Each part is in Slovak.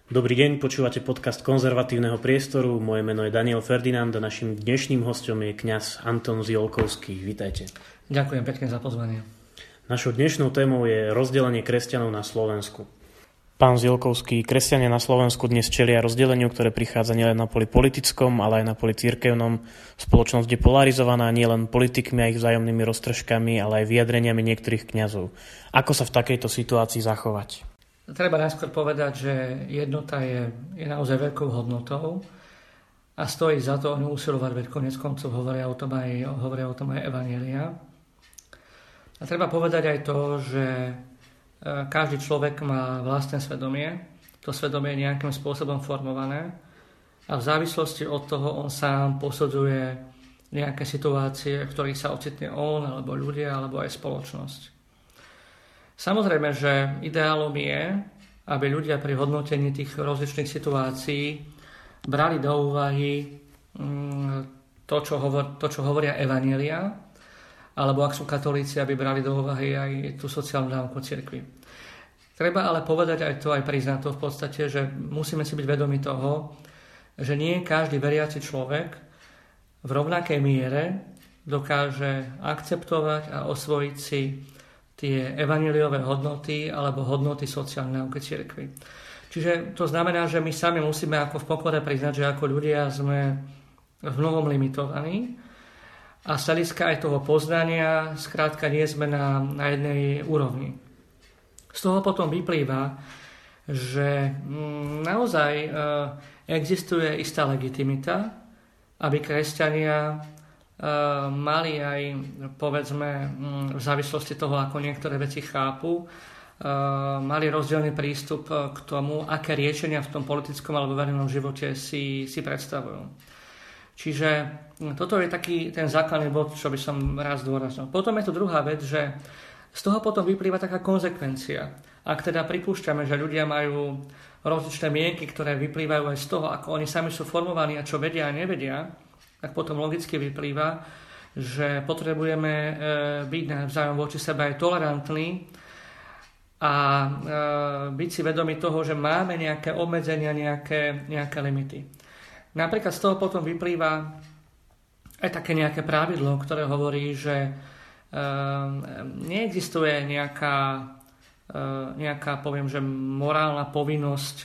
Dobrý deň, počúvate podcast Konzervatívneho priestoru. Moje meno je Daniel Ferdinand a našim dnešným hostom je kňaz Anton Ziolkovský. Vítajte. Ďakujem pekne za pozvanie. Našou dnešnou témou je rozdelenie kresťanov na Slovensku. Pán Ziolkovský, kresťania na Slovensku dnes čelia rozdeleniu, ktoré prichádza nielen na poli politickom, ale aj na poli cirkevnom. Spoločnosť je polarizovaná nielen politikmi a ich vzájomnými roztržkami, ale aj vyjadreniami niektorých kňazov. Ako sa v takejto situácii zachovať? Treba najskôr povedať, že jednota je naozaj veľkou hodnotou a stojí za to neusilovať, veď konec koncov hovoria o tom aj evanjelia. A treba povedať aj to, že každý človek má vlastné svedomie, to svedomie je nejakým spôsobom formované a v závislosti od toho on sám posudzuje nejaké situácie, v ktorých sa ocitne on, alebo ľudia, alebo aj spoločnosť. Samozrejme, že ideálom je, aby ľudia pri hodnotení tých rozličných situácií brali do úvahy to, čo hovoria evanjelia, alebo ak sú katolíci, aby brali do úvahy aj tú sociálnu dávku cirkvi. Treba ale povedať aj to, aj priznať to v podstate, že musíme si byť vedomi toho, že nie každý veriaci človek v rovnakej miere dokáže akceptovať a osvojiť si tie evanjeliové hodnoty alebo hodnoty sociálnej náuky cirkvi. Čiže to znamená, že my sami musíme ako v pokore priznať, že ako ľudia sme v mnohom limitovaní a z hľadiska aj toho poznania skrátka nie sme na jednej úrovni. Z toho potom vyplýva, že naozaj existuje istá legitimita, aby kresťania mali aj, povedzme, v závislosti toho, ako niektoré veci chápu, mali rozdielny prístup k tomu, aké riešenia v tom politickom alebo verejnom živote si predstavujú. Čiže toto je taký ten základný bod, čo by som raz zdôraznil. Potom je to druhá vec, že z toho potom vyplýva taká konzekvencia. Ak teda pripúšťame, že ľudia majú rozličné mienky, ktoré vyplývajú aj z toho, ako oni sami sú formovaní a čo vedia a nevedia, tak potom logicky vyplýva, že potrebujeme byť navzájom voči sebe aj tolerantní a byť si vedomi toho, že máme nejaké obmedzenia, nejaké limity. Napríklad z toho potom vyplýva aj také nejaké pravidlo, ktoré hovorí, že neexistuje nejaká, poviem, že morálna povinnosť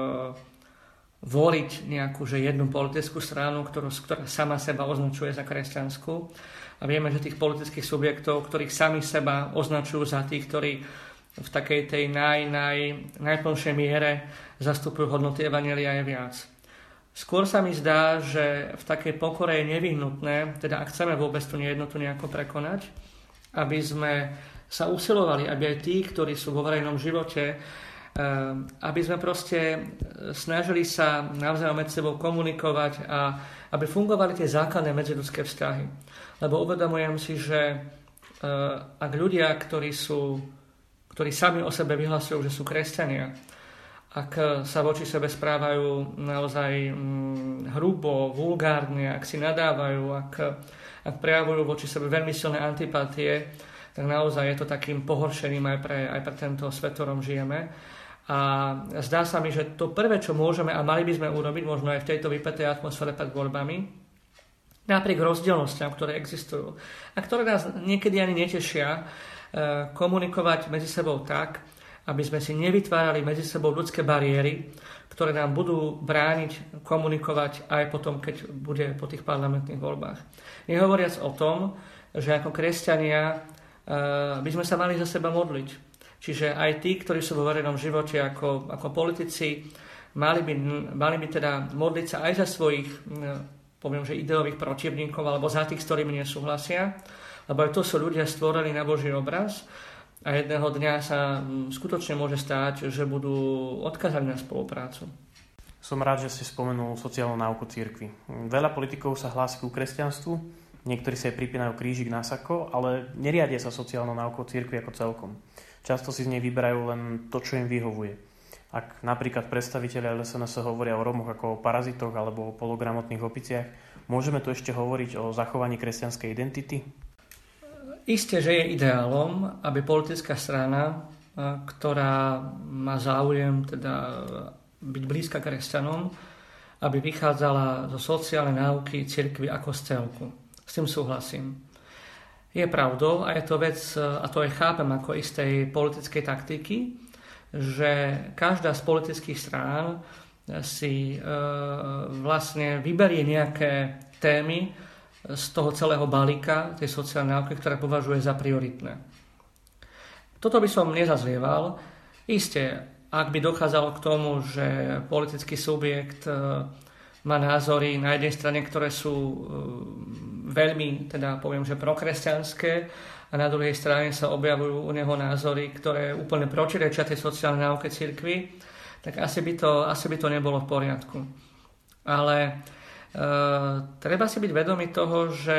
voliť nejakú jednu politickú stranu, ktorá sama seba označuje za kresťanskú. A vieme, že tých politických subjektov, ktorých sami seba označujú za tých, ktorí v takej tej najplnšej miere zastupujú hodnoty evanjelia je viac. Skôr sa mi zdá, že v takej pokore je nevyhnutné, teda ak chceme vôbec tú nejednotu nejako prekonať, aby sme sa usilovali, aby aj tí, ktorí sú vo verejnom živote, aby sme proste snažili sa navzájom medzi sebou komunikovať a aby fungovali tie základné medziľudské vzťahy. Lebo uvedomujem si, že ak ľudia, ktorí sami o sebe vyhlasujú, že sú kresťania, ak sa voči sebe správajú naozaj hrubo, vulgárne, ak si nadávajú, ak prejavujú voči sebe veľmi silné antipatie, tak naozaj je to takým pohoršením aj pre tento svet, v ktorom žijeme. A zdá sa mi, že to prvé, čo môžeme a mali by sme urobiť, možno aj v tejto vypätej atmosfére pred voľbami, napriek rozdielnostiam, ktoré existujú a ktoré nás niekedy ani netešia, komunikovať medzi sebou tak, aby sme si nevytvárali medzi sebou ľudské bariéry, ktoré nám budú brániť komunikovať aj potom, keď bude po tých parlamentných voľbách. Nehovoriac o tom, že ako kresťania by sme sa mali za seba modliť. Čiže aj tí, ktorí sú vo verejnom živote ako politici, mali by teda modliť sa aj za svojich, poviem, že ideových protivníkov alebo za tých, s ktorými nesúhlasia, lebo aj to sú ľudia stvorení na Boží obraz a jedného dňa sa skutočne môže stáť, že budú odkazaní na spoluprácu. Som rád, že ste spomenul sociálnu náuku cirkvi. Veľa politikov sa hlási ku kresťanstvu, niektorí sa aj pripínajú krížik na sako, ale neriadia sa sociálnou náukou cirkvi ako celkom. Často si z nej vyberajú len to, čo im vyhovuje. Ak napríklad predstavitelia SNS hovoria o Rómoch ako o parazitoch alebo o pologramotných opiciach, môžeme tu ešte hovoriť o zachovaní kresťanskej identity? Isté, že je ideálom, aby politická strana, ktorá má záujem teda byť blízka kresťanom, aby vychádzala zo sociálnej náuky cirkvi ako z celku. S tým súhlasím. Je pravdou a je to vec, a to aj chápem ako istej politickej taktiky, že každá z politických strán si vlastne vyberie nejaké témy z toho celého balíka tej sociálnej náuky, ktoré považuje za prioritné. Toto by som nezazlieval. Isté, ak by dochádzalo k tomu, že politický subjekt má názory na jednej strane, ktoré sú veľmi, teda poviem, že prokresťanské, a na druhej strane sa objavujú u neho názory, ktoré úplne protirečia tej sociálnej náuke cirkvi, tak asi by to nebolo v poriadku. Ale treba si byť vedomý toho, že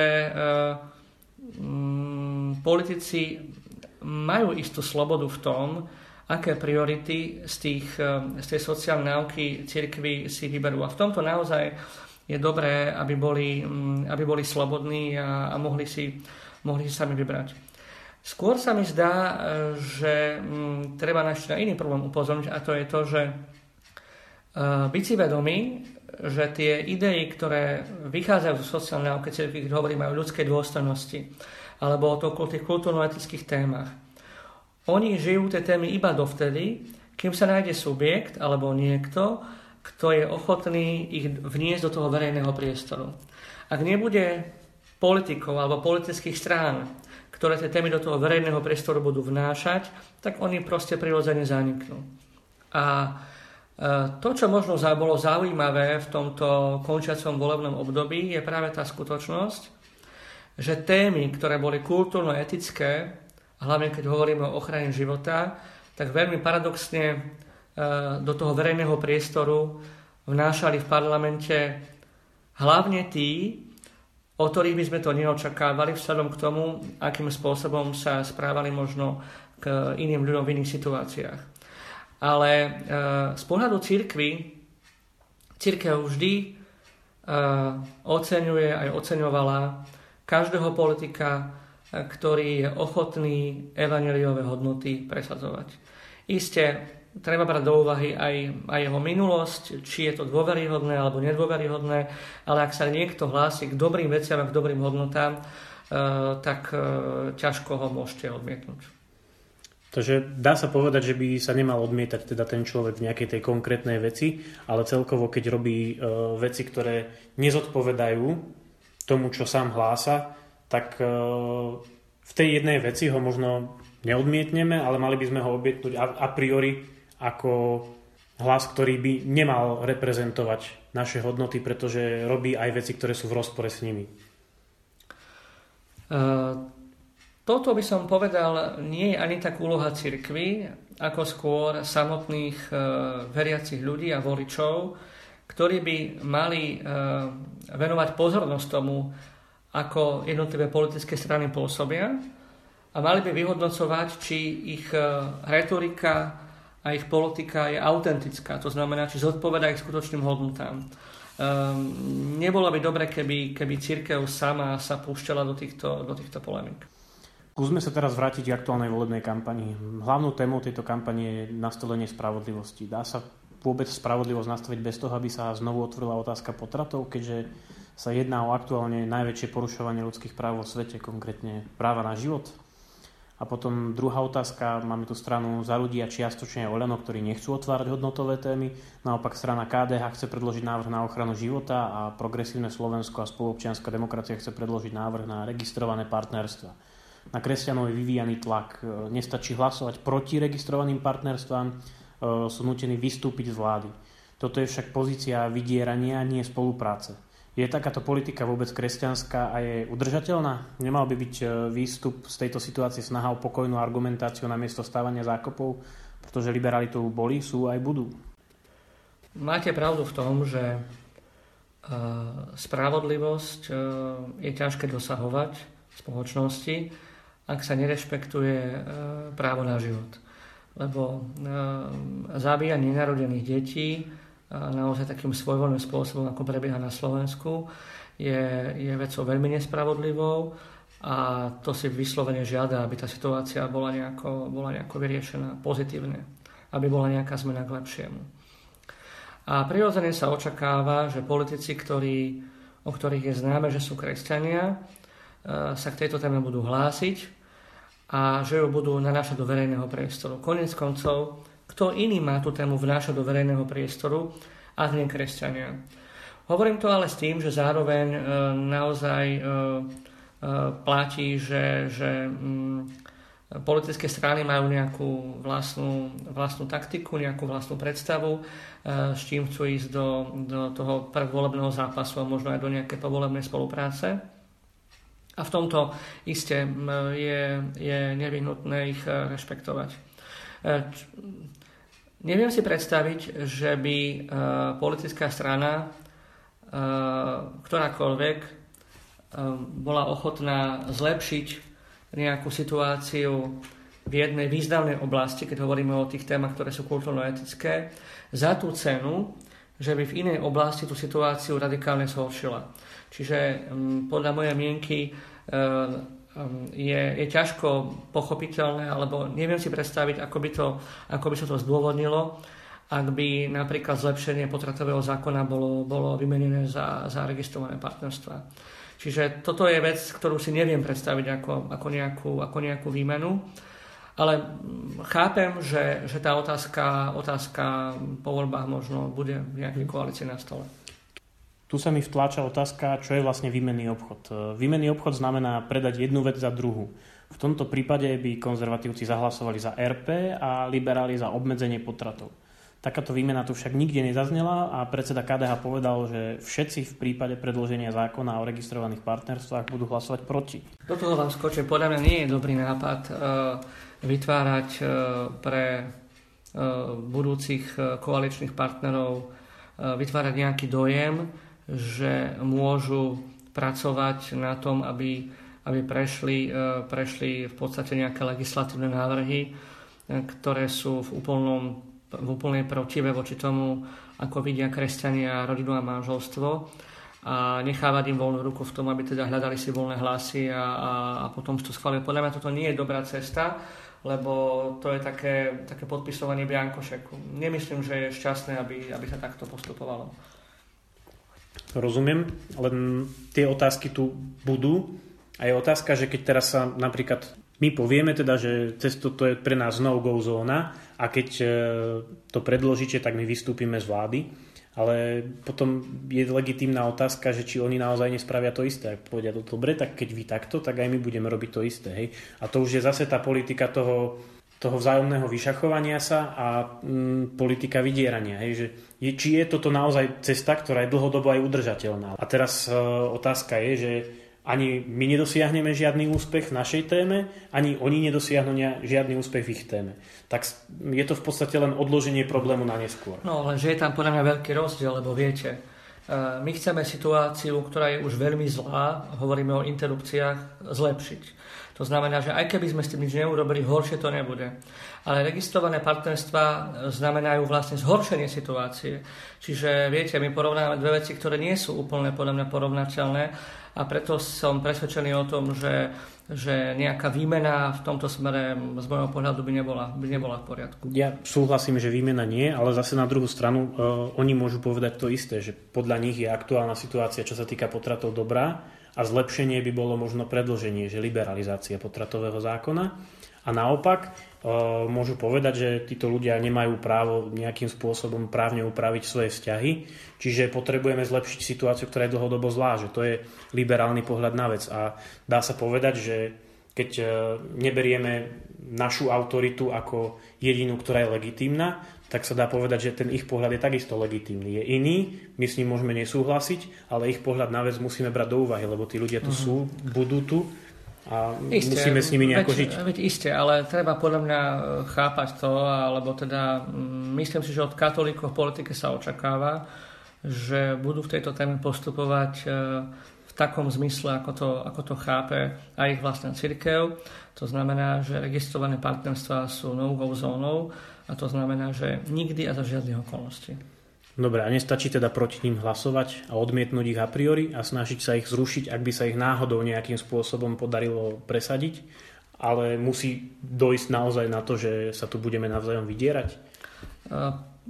politici majú istú slobodu v tom, aké priority z tej sociálnej náuky cirkvi si vyberú. A v tomto naozaj je dobré, aby boli slobodní a mohli si sami vybrať. Skôr sa mi zdá, že treba ešte na iný problém upozorniť, a to je to, že byť si vedomí, že tie idei, ktoré vychádzajú zo sociálnej náuky cirkvi, keď hovoríme o ľudskej dôstojnosti alebo o tých kultúrno-etických témach, oni žijú tie témy iba dovtedy, kým sa nájde subjekt alebo niekto, kto je ochotný ich vniesť do toho verejného priestoru. Ak nebude politikov alebo politických strán, ktoré tie témy do toho verejného priestoru budú vnášať, tak oni proste prirodzene zaniknú. A to, čo možno bolo zaujímavé v tomto končiacom volebnom období, je práve tá skutočnosť, že témy, ktoré boli kultúrno-etické, hlavne keď hovoríme o ochrane života, tak veľmi paradoxne do toho verejného priestoru vnášali v parlamente hlavne tí, o ktorých by sme to neočakávali vzhľadom k tomu, akým spôsobom sa správali možno k iným ľuďom v iných situáciách. Ale z pohľadu cirkev vždy oceňuje aj oceňovala každého politika, ktorý je ochotný evanjeliové hodnoty presadzovať. Isté, treba brať do úvahy aj jeho minulosť, či je to dôveryhodné alebo nedôveryhodné, ale ak sa niekto hlási k dobrým veciam a k dobrým hodnotám, tak ťažko ho môžete odmietnúť. Takže dá sa povedať, že by sa nemal odmietať teda ten človek v nejakej tej konkrétnej veci, ale celkovo, keď robí veci, ktoré nezodpovedajú tomu, čo sám hlása, tak v tej jednej veci ho možno neodmietneme, ale mali by sme ho odmietnúť a priori ako hlas, ktorý by nemal reprezentovať naše hodnoty, pretože robí aj veci, ktoré sú v rozpore s nimi. Toto by som povedal, nie je ani tak úloha cirkvi, ako skôr samotných veriacich ľudí a voličov, ktorí by mali venovať pozornosť tomu, ako jednotlivé politické strany pôsobia, a mali by vyhodnocovať, či ich retorika a ich politika je autentická. To znamená, či zodpovedá ich skutočným hodnotám. Nebolo by dobre, keby cirkev sama sa púšťala do týchto polemík. Skúsme sa teraz vrátiť k aktuálnej volebnej kampani. Hlavnou témou tejto kampane je nastolenie spravodlivosti. Dá sa vôbec spravodlivosť nastaviť bez toho, aby sa znovu otvorila otázka potratov, keďže sa jedná o aktuálne najväčšie porušovanie ľudských práv vo svete, konkrétne práva na život? A potom druhá otázka, máme tu stranu Za ľudí a čiastočne Oľano, ktorí nechcú otvárať hodnotové témy. Naopak strana KDH chce predložiť návrh na ochranu života a Progresívne Slovensko a Spoluobčianska demokracia chce predložiť návrh na registrované partnerstva. Na kresťanov je vyvíjaný tlak. Nestačí hlasovať proti registrovaným partnerstvám, sú nútení vystúpiť z vlády. Toto je však pozícia vydierania, nie spolupráce. Je takáto politika vôbec kresťanská a je udržateľná? Nemal by byť výstup z tejto situácie snaha o pokojnú argumentáciu namiesto stávania zákopov, pretože liberáli tu boli, sú aj budú. Máte pravdu v tom, že spravodlivosť je ťažké dosahovať v spoločnosti, ak sa nerešpektuje právo na život. Lebo zabíjanie nenarodených detí naozaj takým svojvoľným spôsobom, ako prebieha na Slovensku, je vecou veľmi nespravodlivou a to si vyslovene žiada, aby tá situácia bola nejako vyriešená pozitívne, aby bola nejaká zmena k lepšiemu. A prirodzene sa očakáva, že politici, o ktorých je známe, že sú kresťania, sa k tejto téme budú hlásiť a že ju budú nanášať do verejného priestoru. Koniec koncov, kto iný má tú tému vnášať do verejného priestoru, ak nie kresťania. Hovorím to ale s tým, že zároveň naozaj platí, že politické strany majú nejakú vlastnú taktiku, nejakú vlastnú predstavu, s čím chcú ísť do toho predvolebného zápasu a možno aj do nejakej povolebnej spolupráce. A v tomto iste je nevyhnutné ich rešpektovať. Neviem si predstaviť, že by politická strana ktorákoľvek bola ochotná zlepšiť nejakú situáciu v jednej významnej oblasti, keď hovoríme o tých témach, ktoré sú kultúrno-etické, za tú cenu, že by v inej oblasti tú situáciu radikálne zhoršila. Čiže podľa mojej mienky je ťažko pochopiteľné, alebo neviem si predstaviť, ako by sa to zdôvodnilo, ak by napríklad zlepšenie potratového zákona bolo vymenené za registrované partnerstva. Čiže toto je vec, ktorú si neviem predstaviť ako nejakú výmenu, ale chápem, že tá otázka po voľbách možno bude v nejakej koalícii na stole. Tu sa mi vtláča otázka, čo je vlastne výmenný obchod. Výmenný obchod znamená predať jednu vec za druhú. V tomto prípade by konzervatívci zahlasovali za RP a liberáli za obmedzenie potratov. Takáto výmena tu však nikde nezaznela a predseda KDH povedal, že všetci v prípade predloženia zákona o registrovaných partnerstvách budú hlasovať proti. Do toho vám skočím. Podľa mňa nie je dobrý nápad vytvárať pre budúcich koaličných partnerov vytvárať nejaký dojem, že môžu pracovať na tom, aby prešli v podstate nejaké legislatívne návrhy, ktoré sú v úplnej protive voči tomu, ako vidia kresťania rodinu a manželstvo, a nechávať im voľnú ruku v tom, aby teda hľadali si voľné hlasy a potom to schvália. Podľa mňa toto nie je dobrá cesta, lebo to je také podpisovanie biankošeku. Nemyslím, že je šťastné, aby sa takto postupovalo. Rozumiem, len tie otázky tu budú. A je otázka, že keď teraz sa napríklad my povieme teda, že cesto to je pre nás no-go zóna a keď to predložíte, tak my vystúpime z vlády. Ale potom je legitímna otázka, že či oni naozaj nespravia to isté. Ak povedia to dobre, tak keď vy takto, tak aj my budeme robiť to isté. Hej? A to už je zase tá politika toho vzájomného vyšachovania sa a politika vydierania. Hej? Že či je toto naozaj cesta, ktorá je dlhodobo aj udržateľná. A teraz otázka je, že ani my nedosiahneme žiadny úspech v našej téme, ani oni nedosiahnu žiadny úspech v ich téme. Tak je to v podstate len odloženie problému na neskôr. No, lenže je tam podľa mňa veľký rozdiel, lebo viete, my chceme situáciu, ktorá je už veľmi zlá, hovoríme o interrupciách, zlepšiť. To znamená, že aj keby sme s tým nič neurobili, horšie to nebude. Ale registrované partnerstvá znamenajú vlastne zhoršenie situácie. Čiže viete, my porovnávame dve veci, ktoré nie sú úplne podľa mňa porovnateľné, a preto som presvedčený o tom, že nejaká výmena v tomto smere z môjho pohľadu by nebola v poriadku. Ja súhlasím, že výmena nie, ale zase na druhú stranu oni môžu povedať to isté, že podľa nich je aktuálna situácia, čo sa týka potratov, dobrá a zlepšenie by bolo možno predĺženie, že liberalizácia potratového zákona. A naopak môžu povedať, že títo ľudia nemajú právo nejakým spôsobom právne upraviť svoje vzťahy, čiže potrebujeme zlepšiť situáciu, ktorá je dlhodobo zlá, že to je liberálny pohľad na vec. A dá sa povedať, že keď neberieme našu autoritu ako jedinú, ktorá je legitímna, tak sa dá povedať, že ten ich pohľad je takisto legitímny. Je iný, my s ním môžeme nesúhlasiť, ale ich pohľad na vec musíme brať do úvahy, lebo tí ľudia tu sú, budú tu a musíme s nimi nejako žiť. Veď isté, ale treba podľa mňa chápať to, alebo teda myslím si, že od katolíkov v politike sa očakáva, že budú v tejto téme postupovať v takom zmysle, ako to chápe aj ich vlastná cirkev. To znamená, že registrované partnerstvá sú no-go zónou a to znamená, že nikdy a za žiadnych okolností. Dobre, a nestačí teda proti ním hlasovať a odmietnúť ich a priori a snažiť sa ich zrušiť, ak by sa ich náhodou nejakým spôsobom podarilo presadiť, ale musí dojsť naozaj na to, že sa tu budeme navzájom vydierať?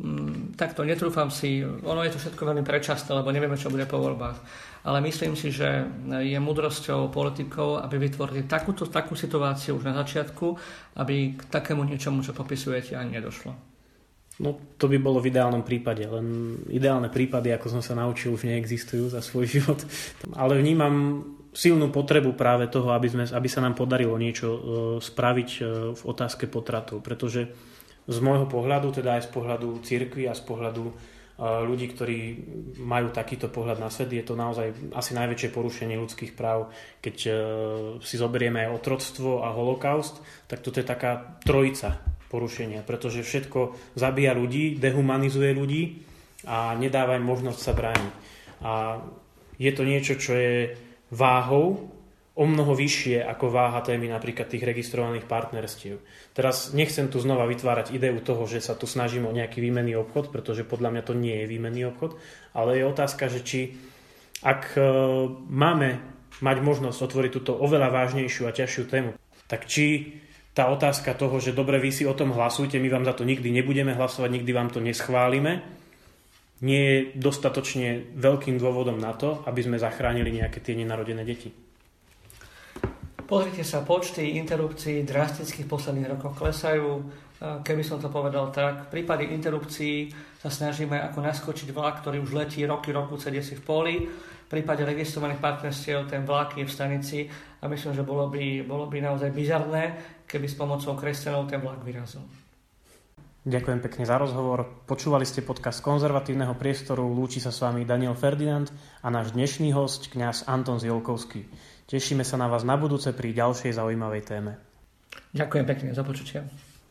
takto netrúfam si, ono je to všetko veľmi predčasné, lebo nevieme, čo bude po voľbách. Ale myslím si, že je múdrosťou politikov, aby vytvorili takú situáciu už na začiatku, aby k takému niečomu, čo popisujete, ani nedošlo. No to by bolo v ideálnom prípade, len ideálne prípady, ako som sa naučil, už neexistujú za svoj život. Ale vnímam silnú potrebu práve toho, aby sa nám podarilo niečo spraviť v otázke potratov, pretože z môjho pohľadu, teda aj z pohľadu cirkvi a z pohľadu ľudí, ktorí majú takýto pohľad na svet, je to naozaj asi najväčšie porušenie ľudských práv. Keď si zoberieme aj otroctvo a holokaust, tak toto je taká trojica porušenia, pretože všetko zabíja ľudí, dehumanizuje ľudí a nedáva im možnosť sa brániť. A je to niečo, čo je váhou o mnoho vyššie ako váha témy napríklad tých registrovaných partnerstiev. Teraz nechcem tu znova vytvárať ideu toho, že sa tu snažíme o nejaký výmenný obchod, pretože podľa mňa to nie je výmenný obchod, ale je otázka, že či ak máme mať možnosť otvoriť túto oveľa vážnejšiu a ťažšiu tému, tak či tá otázka toho, že dobre, vy si o tom hlasujte, my vám za to nikdy nebudeme hlasovať, nikdy vám to neschválime, nie je dostatočne veľkým dôvodom na to, aby sme zachránili nejaké tie nenarodené deti. Pozrite sa, počty interrupcií drasticky v posledných rokoch klesajú. Keby som to povedal tak, v prípade interrupcií sa snažíme ako naskočiť vlak, ktorý už letí roky, sedie si v poli. V prípade registrovaných partnerstiev ten vlak je v stanici a myslím, že bolo by naozaj bizarné, keby s pomocou kresťanov ten vlak vyrazil. Ďakujem pekne za rozhovor. Počúvali ste podcast Konzervatívneho priestoru. Lúči sa s vami Daniel Ferdinand a náš dnešný hosť, kňaz Anton Ziolkovský. Tešíme sa na vás na budúce pri ďalšej zaujímavej téme. Ďakujem pekne, za počutie.